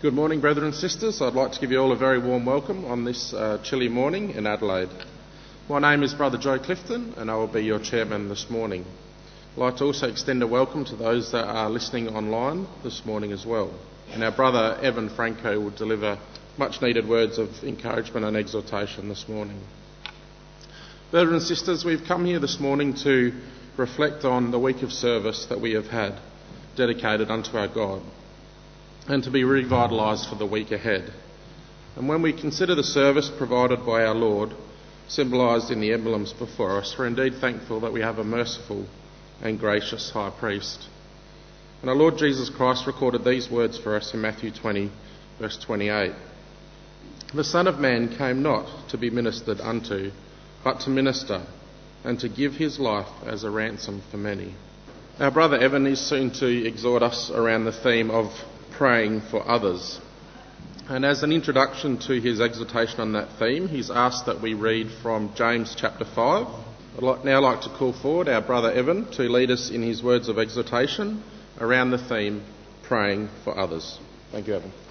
Good morning, brethren and sisters. I'd like to give you all a very warm welcome on this chilly morning in Adelaide. My name is Brother Joe Clifton and I will be your chairman this morning. I'd like to also extend a welcome to those that are listening online this morning as well. And our brother Evan Franco will deliver much needed words of encouragement and exhortation this morning. Brethren and sisters, we've come here this morning to reflect on the week of service that we have had dedicated unto our God, and to be revitalised for the week ahead. And when we consider the service provided by our Lord, symbolised in the emblems before us, we're indeed thankful that we have a merciful and gracious high priest. And our Lord Jesus Christ recorded these words for us in Matthew 20, verse 28. The Son of Man came not to be ministered unto, but to minister, and to give his life as a ransom for many. Our brother Evan is soon to exhort us around the theme of praying for others. And as an introduction to his exhortation on that theme, he's asked that we read from James chapter 5. I'd now like to call forward our brother Evan to lead us in his words of exhortation around the theme, praying for others. Thank you, Evan.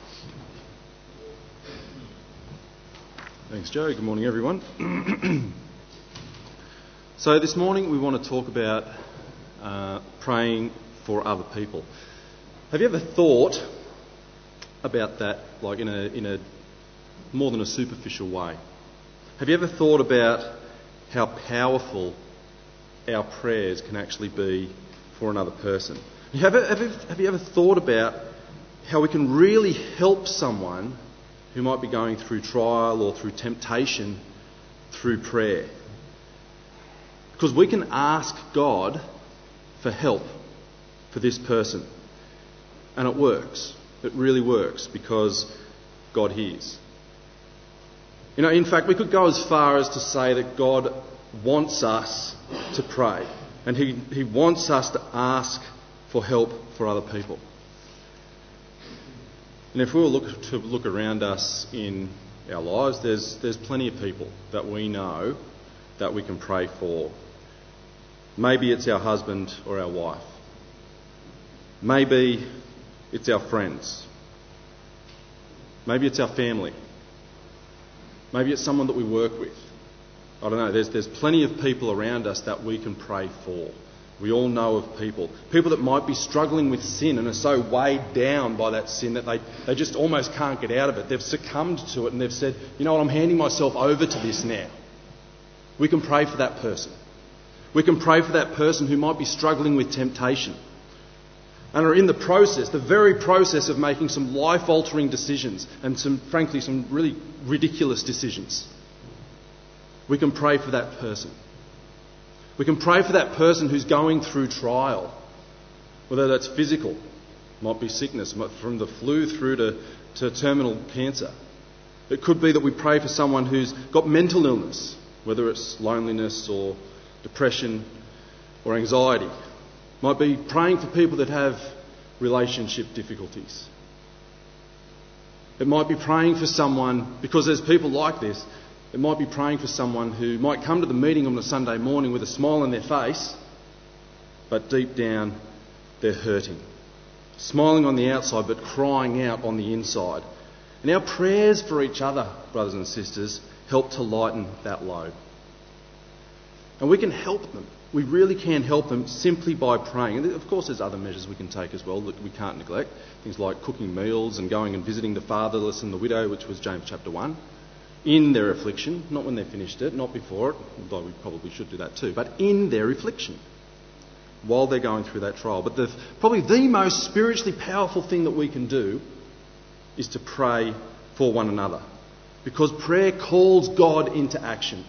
Thanks, Joe. Good morning, everyone. So this morning we want to talk about praying for other people. Have you ever thought about that, like in a more than a superficial way? Have you ever thought about how powerful our prayers can actually be for another person? Have you ever thought about how we can really help someone who might be going through trial or through temptation through prayer? Because we can ask God for help for this person. And it works. It really works because God hears. You know, in fact, we could go as far as to say that God wants us to pray. And He wants us to ask for help for other people. And if we were to look around us in our lives, there's plenty of people that we know that we can pray for. Maybe it's our husband or our wife. Maybe it's our friends. Maybe it's our family. Maybe it's someone that we work with. I don't know. There's plenty of people around us that we can pray for. We all know of people that might be struggling with sin and are so weighed down by that sin that they just almost can't get out of it. They've succumbed to it and they've said, you know what, I'm handing myself over to this now. We can pray for that person. We can pray for that person who might be struggling with temptation and are in the very process of making some life-altering decisions and some really ridiculous decisions. We can pray for that person. We can pray for that person who's going through trial, whether that's physical, might be sickness, from the flu through to terminal cancer. It could be that we pray for someone who's got mental illness, whether it's loneliness or depression or anxiety. Might be praying for people that have relationship difficulties. It might be praying for someone, because there's people like this, it might be praying for someone who might come to the meeting on a Sunday morning with a smile on their face, but deep down they're hurting. Smiling on the outside but crying out on the inside. And our prayers for each other, brothers and sisters, help to lighten that load. And we can help them. We really can help them simply by praying. And of course there's other measures we can take as well that we can't neglect. Things like cooking meals and going and visiting the fatherless and the widow, which was James chapter 1, in their affliction, not when they finished it, not before it, although we probably should do that too, but in their affliction, while they're going through that trial. But probably the most spiritually powerful thing that we can do is to pray for one another. Because prayer calls God into action.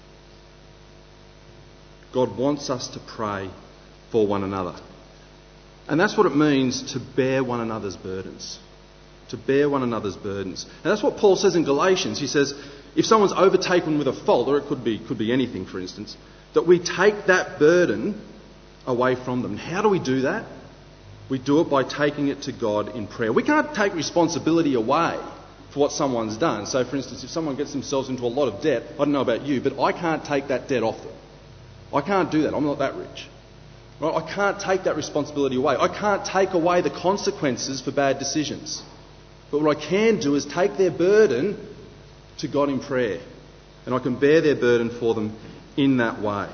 God wants us to pray for one another. And that's what it means to bear one another's burdens. To bear one another's burdens. And that's what Paul says in Galatians. He says, if someone's overtaken with a fault, or it could be anything, for instance, that we take that burden away from them. How do we do that? We do it by taking it to God in prayer. We can't take responsibility away for what someone's done. So, for instance, if someone gets themselves into a lot of debt, I don't know about you, but I can't take that debt off them. I can't do that. I'm not that rich. Right? I can't take that responsibility away. I can't take away the consequences for bad decisions. But what I can do is take their burden to God in prayer. And I can bear their burden for them in that way.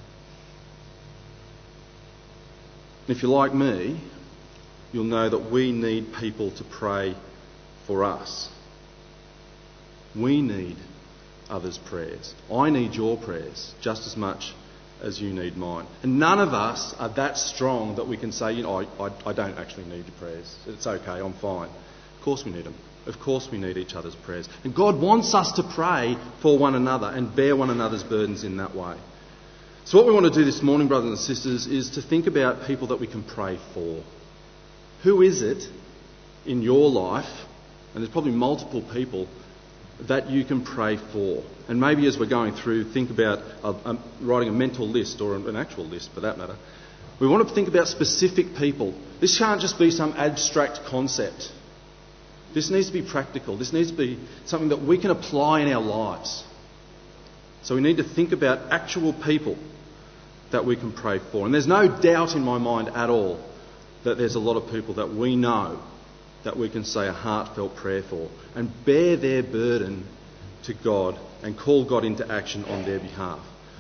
If you're like me, you'll know that we need people to pray for us. We need others' prayers. I need your prayers just as much as you need mine. And none of us are that strong that we can say, I don't actually need your prayers. It's okay, I'm fine. Of course we need them. Of course we need each other's prayers. And God wants us to pray for one another and bear one another's burdens in that way. So what we want to do this morning, brothers and sisters, is to think about people that we can pray for. Who is it in your life, and there's probably multiple people, that you can pray for? And maybe as we're going through, think about writing a mental list, or an actual list for that matter. We want to think about specific people. This can't just be some abstract concept. This needs to be practical. This needs to be something that we can apply in our lives. So we need to think about actual people that we can pray for. And there's no doubt in my mind at all that there's a lot of people that we know that we can say a heartfelt prayer for and bear their burden to God and call God into action on their behalf.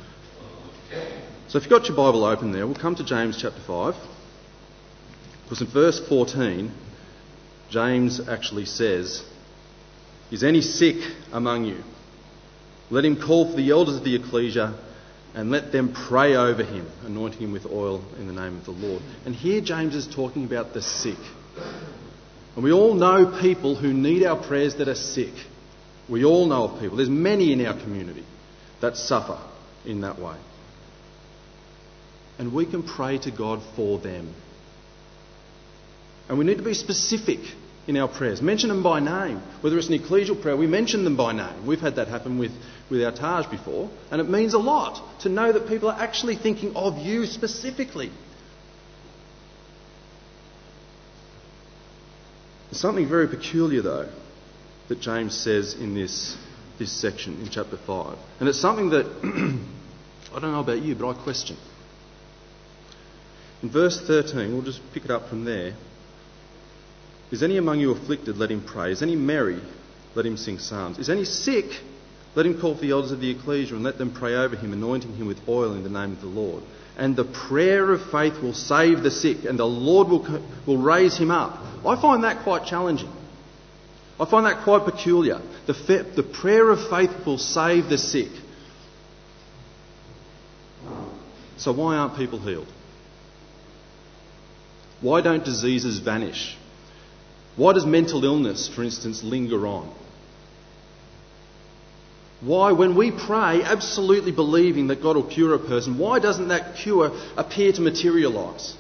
So if you've got your Bible open there, we'll come to James chapter 5. Because in verse 14, James actually says, "Is any sick among you? Let him call for the elders of the ecclesia and let them pray over him, anointing him with oil in the name of the Lord." And here James is talking about the sick. And we all know people who need our prayers that are sick. We all know of people. There's many in our community that suffer in that way. And we can pray to God for them. And we need to be specific in our prayers. Mention them by name. Whether it's an ecclesial prayer, we mention them by name. We've had that happen with our Taj before. And it means a lot to know that people are actually thinking of you specifically. There's something very peculiar, though, that James says in this section in chapter 5. And it's something that, I don't know about you, but I question. In verse 13, we'll just pick it up from there. "Is any among you afflicted? Let him pray. Is any merry? Let him sing psalms. Is any sick? Let him call for the elders of the ecclesia and let them pray over him, anointing him with oil in the name of the Lord. And the prayer of faith will save the sick, and the Lord will raise him up." I find that quite challenging. I find that quite peculiar. The prayer of faith will save the sick. So why aren't people healed? Why don't diseases vanish? Why does mental illness, for instance, linger on? Why, when we pray, absolutely believing that God will cure a person, why doesn't that cure appear to materialise?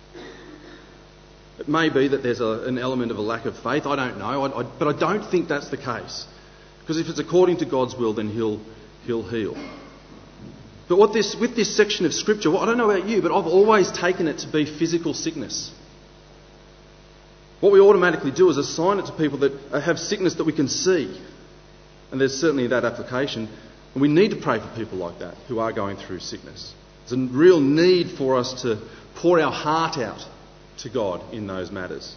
It may be that there's an element of a lack of faith, I don't know, but I don't think that's the case. Because if it's according to God's will, then He'll heal. But with this section of Scripture, I don't know about you, but I've always taken it to be physical sickness. What we automatically do is assign it to people that have sickness that we can see. And there's certainly that application. And we need to pray for people like that who are going through sickness. There's a real need for us to pour our heart out to God in those matters.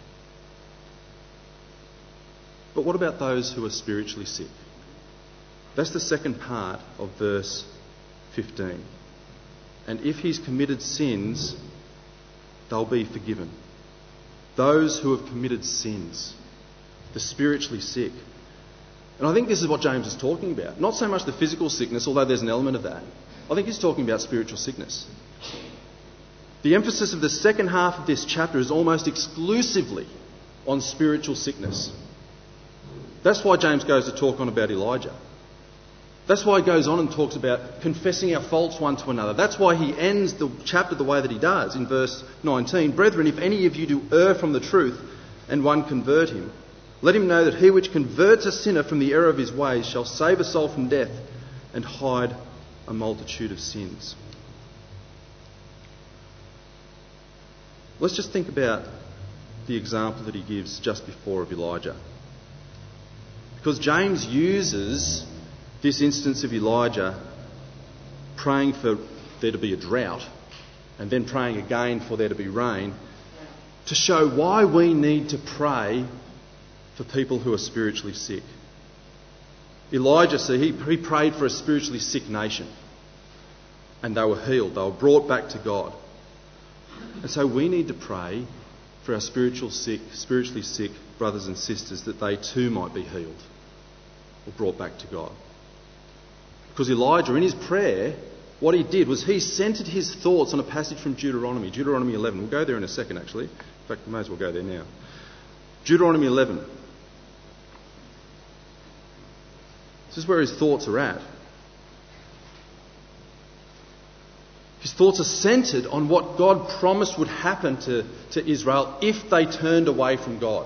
But what about those who are spiritually sick? That's the second part of verse 15. "And if he's committed sins, they'll be forgiven." Those who have committed sins, the spiritually sick. And I think this is what James is talking about. Not so much the physical sickness, although there's an element of that. I think he's talking about spiritual sickness. The emphasis of the second half of this chapter is almost exclusively on spiritual sickness. That's why James goes to talk on about Elijah. That's why he goes on and talks about confessing our faults one to another. That's why he ends the chapter the way that he does in verse 19. "Brethren, if any of you do err from the truth and one convert him, let him know that he which converts a sinner from the error of his ways shall save a soul from death and hide a multitude of sins." Let's just think about the example that he gives just before of Elijah. Because James uses this instance of Elijah praying for there to be a drought and then praying again for there to be rain to show why we need to pray for people who are spiritually sick. Elijah, see, he prayed for a spiritually sick nation. And they were healed. They were brought back to God. And so we need to pray for our spiritually sick brothers and sisters, that they too might be healed or brought back to God. Because Elijah, in his prayer, what he did was he centred his thoughts on a passage from Deuteronomy 11. We'll go there in a second, actually. In fact, we may as well go there now. Deuteronomy 11. This is where his thoughts are at. His thoughts are centred on what God promised would happen to Israel if they turned away from God.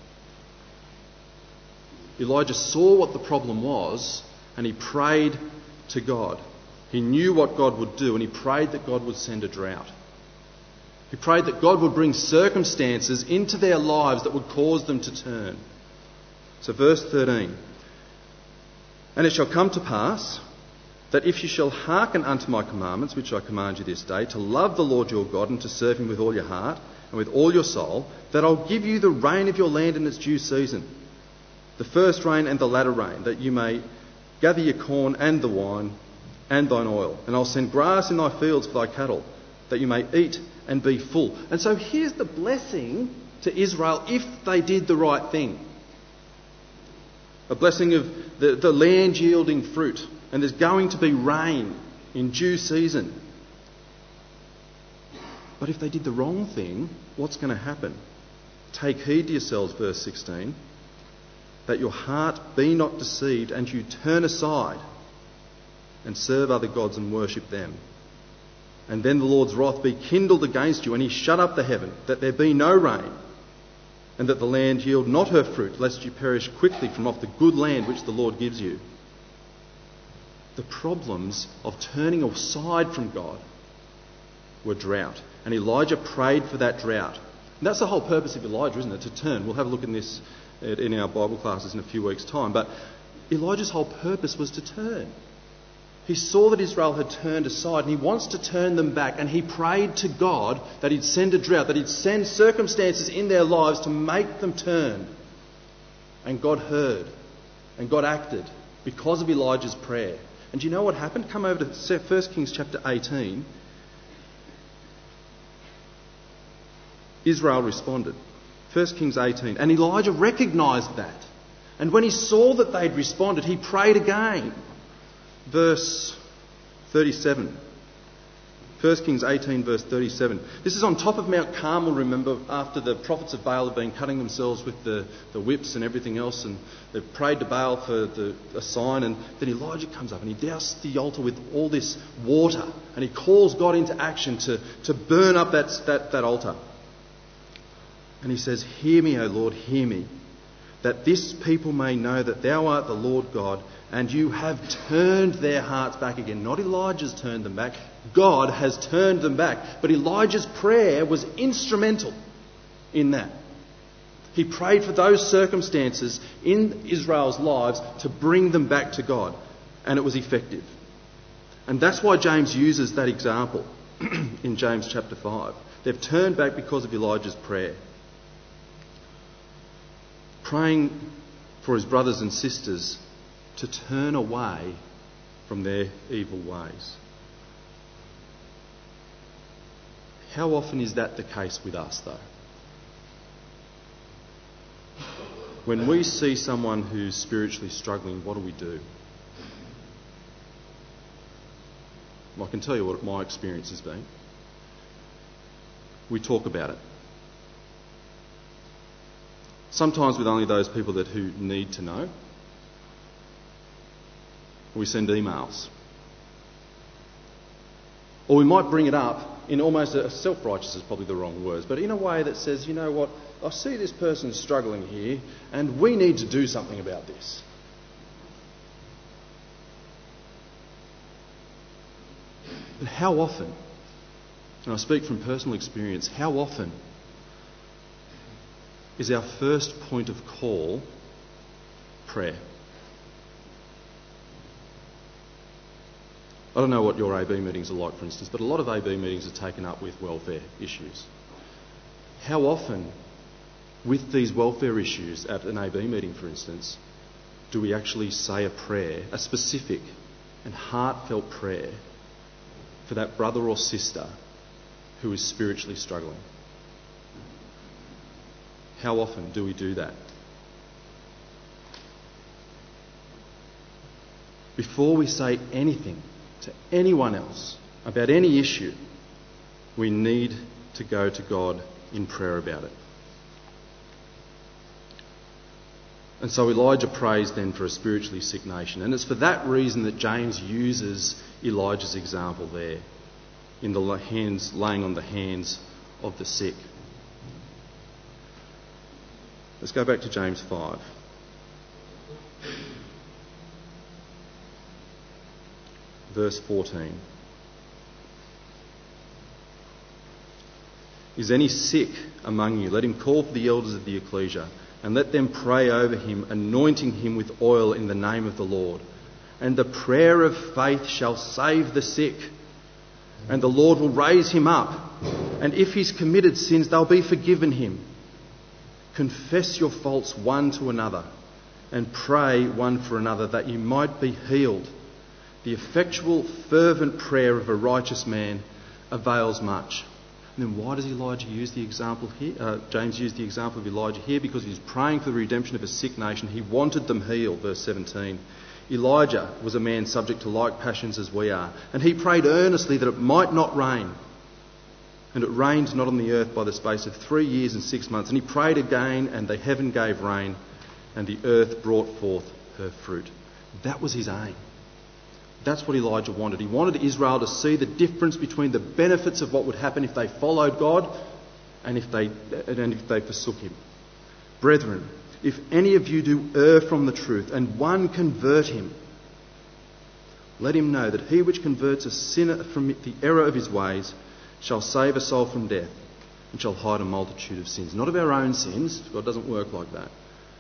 Elijah saw what the problem was and he prayed to God. He knew what God would do and he prayed that God would send a drought. He prayed that God would bring circumstances into their lives that would cause them to turn. So verse 13. And it shall come to pass that if you shall hearken unto my commandments, which I command you this day, to love the Lord your God and to serve him with all your heart and with all your soul, that I'll give you the rain of your land in its due season, the first rain and the latter rain, that you may gather your corn and the wine and thine oil. And I'll send grass in thy fields for thy cattle, that you may eat and be full. And so here's the blessing to Israel if they did the right thing. A blessing of the land yielding fruit. And there's going to be rain in due season. But if they did the wrong thing, what's going to happen? Take heed to yourselves, verse 16, that your heart be not deceived and you turn aside and serve other gods and worship them. And then the Lord's wrath be kindled against you, and he shut up the heaven, that there be no rain, and that the land yield not her fruit, lest you perish quickly from off the good land which the Lord gives you. The problems of turning aside from God were drought. And Elijah prayed for that drought. And that's the whole purpose of Elijah, isn't it? To turn. We'll have a look in this in our Bible classes in a few weeks' time. But Elijah's whole purpose was to turn. He saw that Israel had turned aside and he wants to turn them back. And he prayed to God that he'd send a drought, that he'd send circumstances in their lives to make them turn. And God heard. And God acted because of Elijah's prayer. And do you know what happened? Come over to 1 Kings chapter 18. Israel responded. 1 Kings 18. And Elijah recognised that. And when he saw that they'd responded, he prayed again. Verse 37. 1 Kings 18 verse 37. This is on top of Mount Carmel, remember, after the prophets of Baal have been cutting themselves with the whips and everything else, and they've prayed to Baal for a sign, and then Elijah comes up and he douses the altar with all this water, and he calls God into action to burn up that altar. And he says, "Hear me, O Lord, hear me, that this people may know that thou art the Lord God, and you have turned their hearts back again." Not Elijah's turned them back. God has turned them back. But Elijah's prayer was instrumental in that. He prayed for those circumstances in Israel's lives to bring them back to God. And it was effective. And that's why James uses that example in James chapter 5. They've turned back because of Elijah's prayer. Praying for his brothers and sisters to turn away from their evil ways. How often is that the case with us, though? When we see someone who's spiritually struggling, what do? Well, I can tell you what my experience has been. We talk about it. Sometimes with only those people who need to know. We send emails. Or we might bring it up in almost self-righteous is probably the wrong words, but in a way that says, you know what, I see this person struggling here and we need to do something about this. But how often, and I speak from personal experience, how often is our first point of call prayer? I don't know what your AB meetings are like, for instance, but a lot of AB meetings are taken up with welfare issues. How often with these welfare issues at an AB meeting, for instance, do we actually say a prayer, a specific and heartfelt prayer for that brother or sister who is spiritually struggling? How often do we do that? Before we say anything to anyone else about any issue, we need to go to God in prayer about it. And so Elijah prays then for a spiritually sick nation. And it's for that reason that James uses Elijah's example there in the laying on the hands of the sick. Let's go back to James 5. Verse 14. Is any sick among you? Let him call for the elders of the ecclesia, and let them pray over him, anointing him with oil in the name of the Lord. And the prayer of faith shall save the sick, and the Lord will raise him up. And if he's committed sins, they'll be forgiven him. Confess your faults one to another, and pray one for another, that you might be healed. The effectual, fervent prayer of a righteous man avails much. And then why does Elijah use the example here? James used the example of Elijah here because he's praying for the redemption of a sick nation. He wanted them healed, verse 17. Elijah was a man subject to like passions as we are, and he prayed earnestly that it might not rain. And it rained not on the earth by the space of 3 years and 6 months. And he prayed again, and the heaven gave rain, and the earth brought forth her fruit. That was his aim. That's what Elijah wanted. He wanted Israel to see the difference between the benefits of what would happen if they followed God and if they forsook him. Brethren, if any of you do err from the truth and one convert him, let him know that he which converts a sinner from the error of his ways shall save a soul from death and shall hide a multitude of sins. Not of our own sins, God doesn't work like that.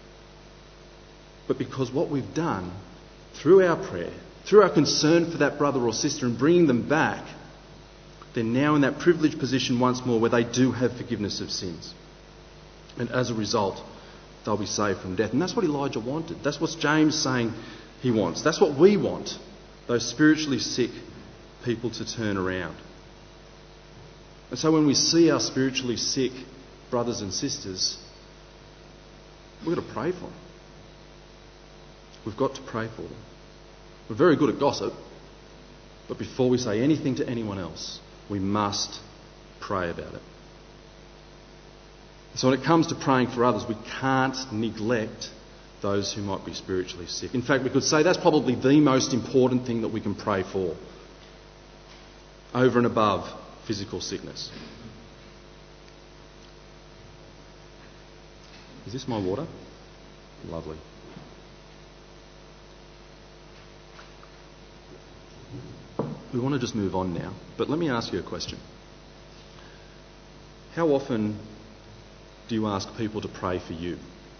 But because what we've done through our prayer, through our concern for that brother or sister and bringing them back, they're now in that privileged position once more where they do have forgiveness of sins. And as a result, they'll be saved from death. And that's what Elijah wanted. That's what James is saying he wants. That's what we want, those spiritually sick people to turn around. And so when we see our spiritually sick brothers and sisters, we've got to pray for them. We've got to pray for them. We're very good at gossip, but before we say anything to anyone else, we must pray about it. So when it comes to praying for others, we can't neglect those who might be spiritually sick. In fact, we could say that's probably the most important thing that we can pray for, over and above physical sickness. Is this my water? Lovely. We want to just move on now, but let me ask you a question. How often do you ask people to pray for you?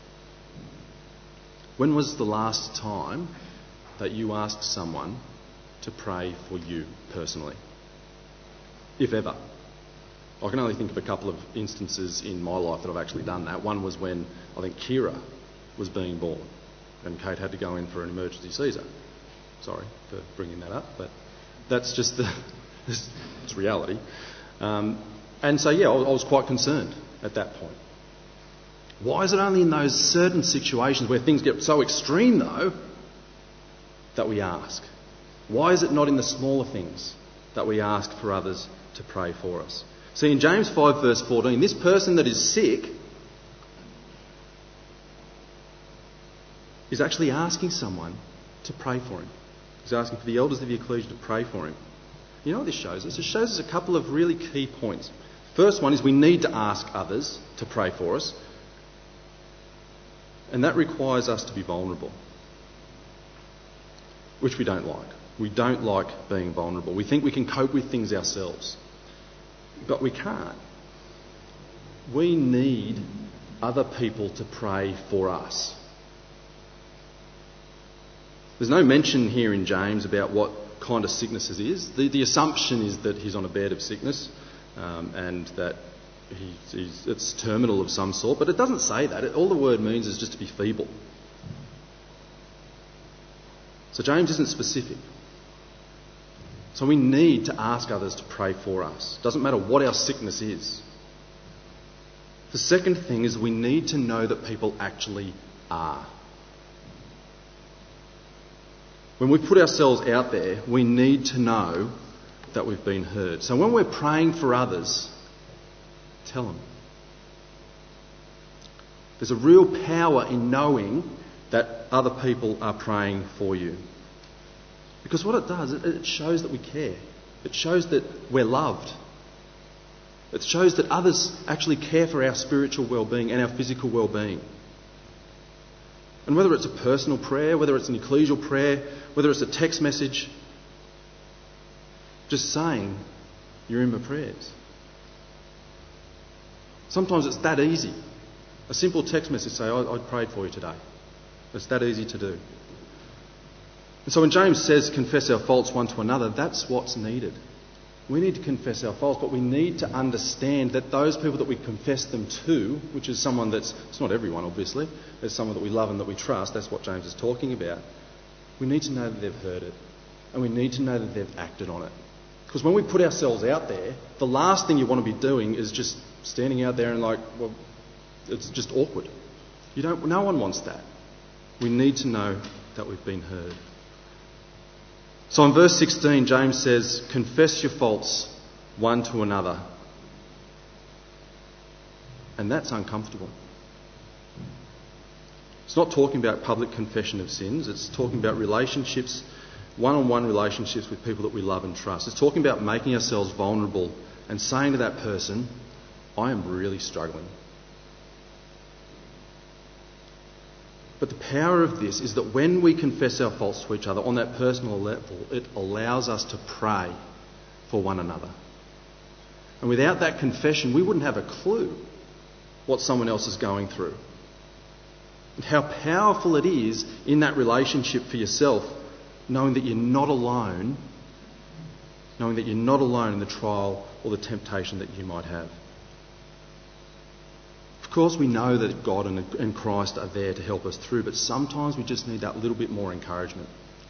When was the last time that you asked someone to pray for you personally? If ever. I can only think of a couple of instances in my life that I've actually done that. One was when I think Kira was being born and Kate had to go in for an emergency Caesar. Sorry for bringing that up, but that's just it's reality. And so, I was quite concerned at that point. Why is it only in those certain situations where things get so extreme, though, that we ask? Why is it not in the smaller things that we ask for others to pray for us? See, in James 5 verse 14, this person that is sick is actually asking someone to pray for him. He's asking for the elders of the ecclesia to pray for him. You know what this shows us? It shows us a couple of really key points. First one is we need to ask others to pray for us. And that requires us to be vulnerable, which we don't like. We don't like being vulnerable. We think we can cope with things ourselves, but we can't. We need other people to pray for us. There's no mention here in James about what kind of sickness it is. The assumption is that he's on a bed of sickness and that it's terminal of some sort, but it doesn't say that. All the word means is just to be feeble. So James isn't specific. So we need to ask others to pray for us. Doesn't matter what our sickness is. The second thing is we need to know that people actually are. When we put ourselves out there, we need to know that we've been heard. So when we're praying for others, tell them. There's a real power in knowing that other people are praying for you. Because what it does, it shows that we care. It shows that we're loved. It shows that others actually care for our spiritual well-being and our physical well-being. And whether it's a personal prayer, whether it's an ecclesial prayer, whether it's a text message, just saying, you're in my prayers. Sometimes it's that easy. A simple text message say, I prayed for you today. It's that easy to do. And so when James says confess our faults one to another, that's what's needed. We need to confess our faults, but we need to understand that those people that we confess them to, which is someone it's not everyone obviously, there's someone that we love and that we trust, that's what James is talking about. We need to know that they've heard it, and we need to know that they've acted on it. Because when we put ourselves out there, the last thing you want to be doing is just standing out there and it's just awkward. No one wants that. We need to know that we've been heard. So in verse 16, James says, confess your faults one to another. And that's uncomfortable. It's not talking about public confession of sins. It's talking about relationships, one-on-one relationships with people that we love and trust. It's talking about making ourselves vulnerable and saying to that person, I am really struggling. But the power of this is that when we confess our faults to each other on that personal level, it allows us to pray for one another. And without that confession, we wouldn't have a clue what someone else is going through. And how powerful it is in that relationship for yourself, knowing that you're not alone, knowing that you're not alone in the trial or the temptation that you might have. Of course, we know that God and Christ are there to help us through, but sometimes we just need that little bit more encouragement.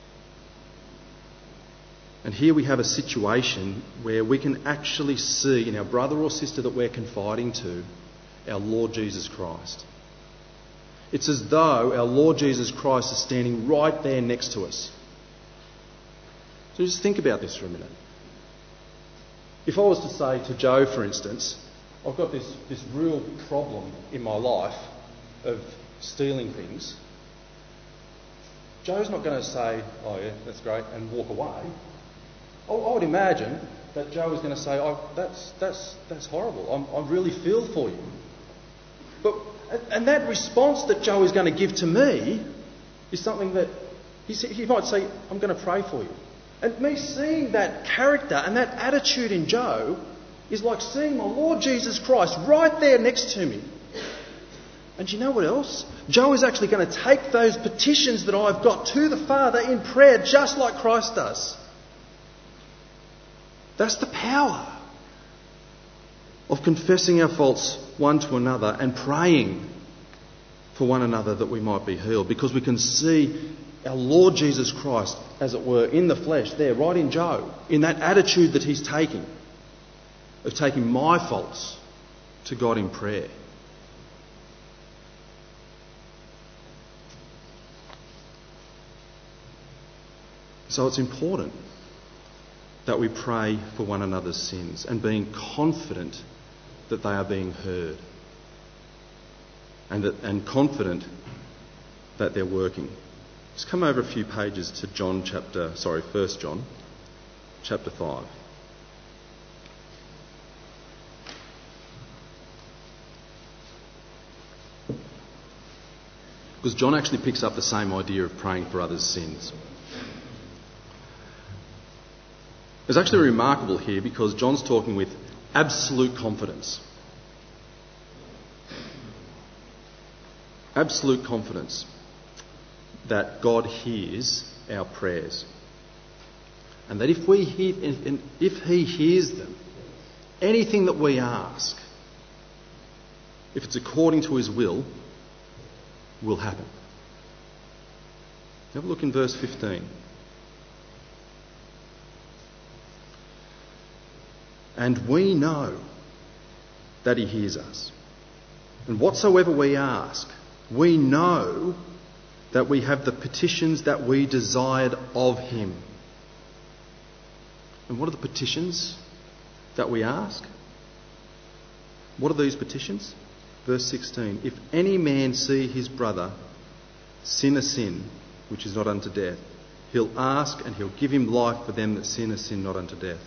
And here we have a situation where we can actually see in our brother or sister that we're confiding to our Lord Jesus Christ. It's as though our Lord Jesus Christ is standing right there next to us. So just think about this for a minute. If I was to say to Joe, for instance, I've got this real problem in my life of stealing things. Joe's not going to say, oh yeah, that's great, and walk away. I would imagine that Joe is going to say, oh, that's horrible. I really feel for you. And that response that Joe is going to give to me is something that he might say, I'm going to pray for you. And me seeing that character and that attitude in Joe is like seeing my Lord Jesus Christ right there next to me. And you know what else? Joe is actually going to take those petitions that I've got to the Father in prayer just like Christ does. That's the power of confessing our faults one to another and praying for one another that we might be healed. Because we can see our Lord Jesus Christ, as it were, in the flesh there, right in Joe, in that attitude that he's taking, of taking my faults to God in prayer. So it's important that we pray for one another's sins and being confident that they are being heard and confident that they're working. Just come over a few pages to 1 John chapter 5. Because John actually picks up the same idea of praying for others' sins. It's actually remarkable here because John's talking with absolute confidence. Absolute confidence that God hears our prayers. And that if He hears them, anything that we ask, if it's according to his will happen. Have a look in verse 15. And we know that he hears us. And whatsoever we ask, we know that we have the petitions that we desired of him. And what are the petitions that we ask? What are these petitions? Verse 16. If any man see his brother sin a sin which is not unto death, he'll ask and he'll give him life for them that sin a sin not unto death.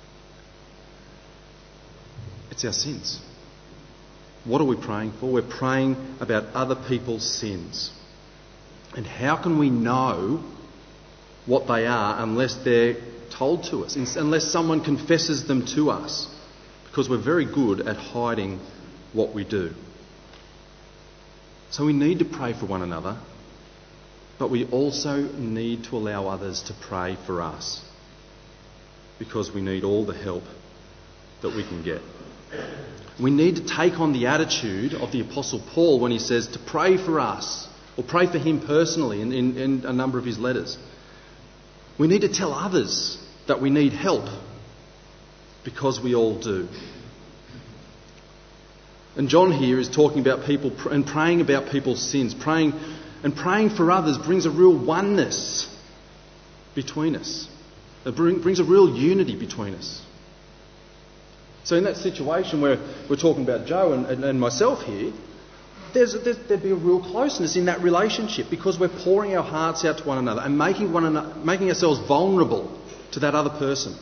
It's our sins. What are we praying for? We're praying about other people's sins. And how can we know what they are unless they're told to us, unless someone confesses them to us? Because we're very good at hiding what we do. So we need to pray for one another, but we also need to allow others to pray for us, because we need all the help that we can get. We need to take on the attitude of the Apostle Paul when he says to pray for us, or pray for him personally in a number of his letters. We need to tell others that we need help, because we all do. And John here is talking about people and praying about people's sins. Praying for others brings a real oneness between us. It brings a real unity between us. So in that situation where we're talking about Joe and myself here, there'd be a real closeness in that relationship, because we're pouring our hearts out to one another and making ourselves vulnerable to that other person.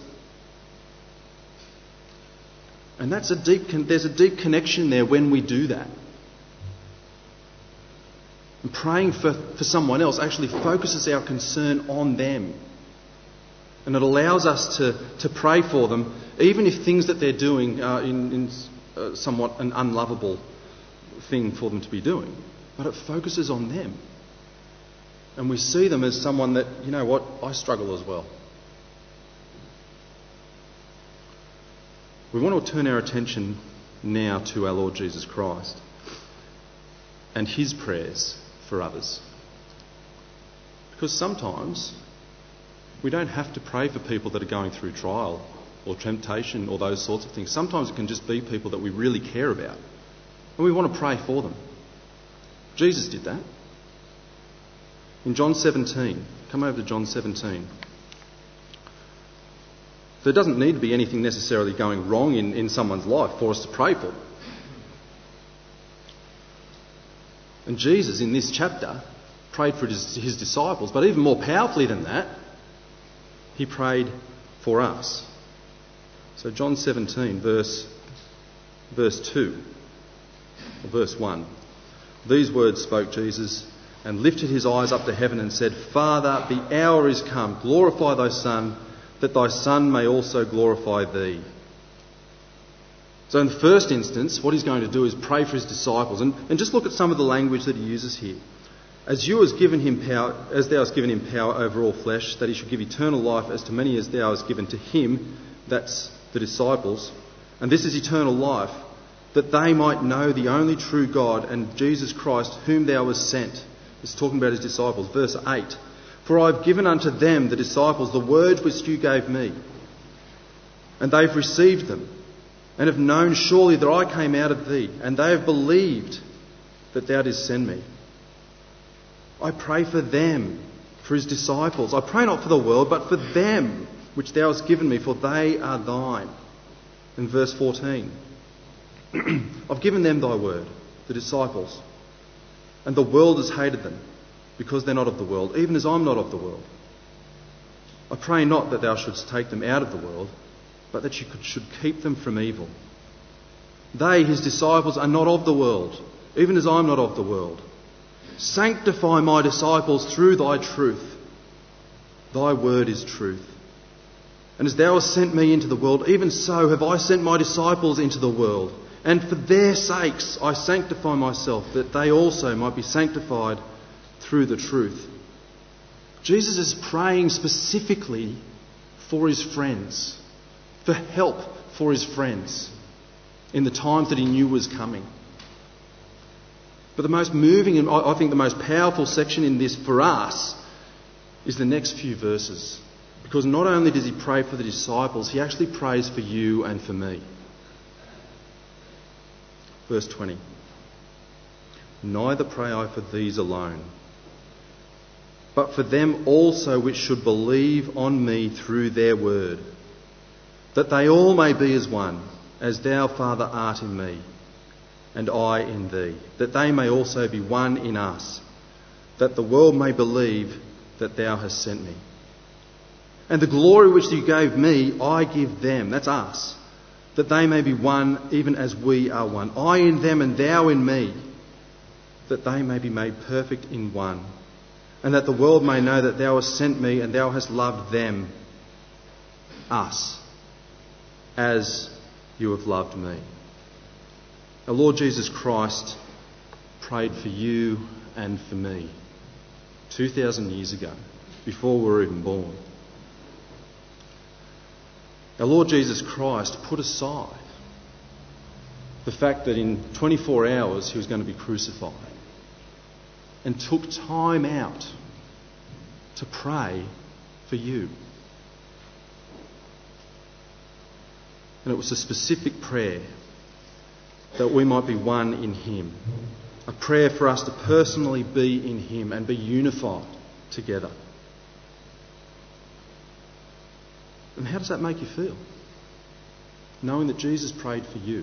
And there's a deep connection there when we do that. And praying for someone else actually focuses our concern on them. And it allows us to pray for them, even if things that they're doing are in somewhat an unlovable thing for them to be doing. But it focuses on them. And we see them as someone that, you know what, I struggle as well. We want to turn our attention now to our Lord Jesus Christ and his prayers for others. Because sometimes we don't have to pray for people that are going through trial or temptation or those sorts of things. Sometimes it can just be people that we really care about, and we want to pray for them. Jesus did that. In John 17, come over to John 17. There doesn't need to be anything necessarily going wrong in someone's life for us to pray for them. And Jesus, in this chapter, prayed for his disciples, but even more powerfully than that, he prayed for us. So John 17, verse 2, or verse 1. These words spoke Jesus, and lifted his eyes up to heaven and said, Father, the hour is come. Glorify thy Son, that thy Son may also glorify thee. So in the first instance, what he's going to do is pray for his disciples. And just look at some of the language that he uses here. As thou hast given him power over all flesh, that he should give eternal life as to many as thou hast given to him, that's the disciples. And this is eternal life, that they might know the only true God and Jesus Christ, whom thou hast sent. He's talking about his disciples. Verse 8. For I have given unto them, the disciples, the words which you gave me. And they've received them, and have known surely that I came out of thee, and they have believed that thou didst send me. I pray for them, for his disciples. I pray not for the world, but for them, which thou hast given me, for they are thine. In verse 14. I've given them thy word, the disciples, and the world has hated them, because they're not of the world, even as I'm not of the world. I pray not that thou shouldst take them out of the world, but that you should keep them from evil. They, his disciples, are not of the world, even as I'm not of the world. Sanctify my disciples through thy truth. Thy word is truth. And as thou hast sent me into the world, even so have I sent my disciples into the world. And for their sakes I sanctify myself, that they also might be sanctified through the truth. Jesus is praying specifically for his friends, for help for his friends in the times that he knew was coming. But the most moving and I think the most powerful section in this for us is the next few verses. Because not only does he pray for the disciples, he actually prays for you and for me. Verse 20. Neither pray I for these alone, but for them also which should believe on me through their word, that they all may be as one, as thou, Father, art in me, and I in thee, that they may also be one in us, that the world may believe that thou hast sent me. And the glory which you gave me, I give them, that's us, that they may be one even as we are one. I in them and thou in me, that they may be made perfect in one, and that the world may know that thou hast sent me and thou hast loved them, us, as you have loved me. Our Lord Jesus Christ prayed for you and for me 2,000 years ago, before we were even born. Our Lord Jesus Christ put aside the fact that in 24 hours he was going to be crucified and took time out to pray for you. And it was a specific prayer that we might be one in him. A prayer for us to personally be in him and be unified together. And how does that make you feel? Knowing that Jesus prayed for you.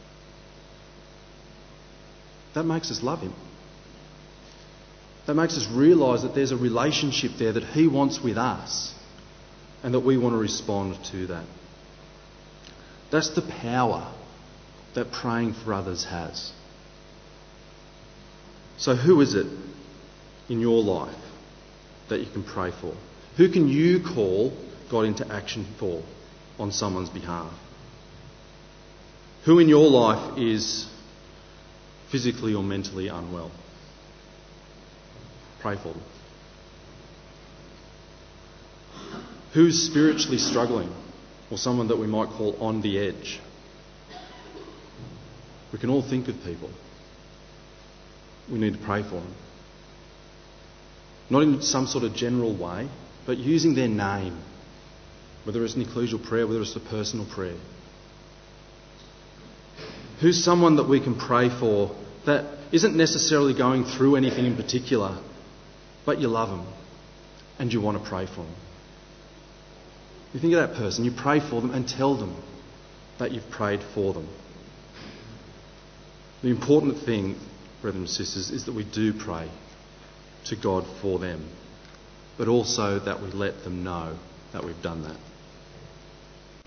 That makes us love him. That makes us realise that there's a relationship there that he wants with us and that we want to respond to that. That's the power that praying for others has. So who is it in your life that you can pray for? Who can you call God into action for on someone's behalf? Who in your life is physically or mentally unwell? Pray for them. Who's spiritually struggling, or someone that we might call on the edge? We can all think of people. We need to pray for them. Not in some sort of general way, but using their name. Whether it's an ecclesial prayer, whether it's a personal prayer. Who's someone that we can pray for that isn't necessarily going through anything in particular, but you love them and you want to pray for them? You think of that person, you pray for them and tell them that you've prayed for them. The important thing, brothers and sisters, is that we do pray to God for them, but also that we let them know that we've done that.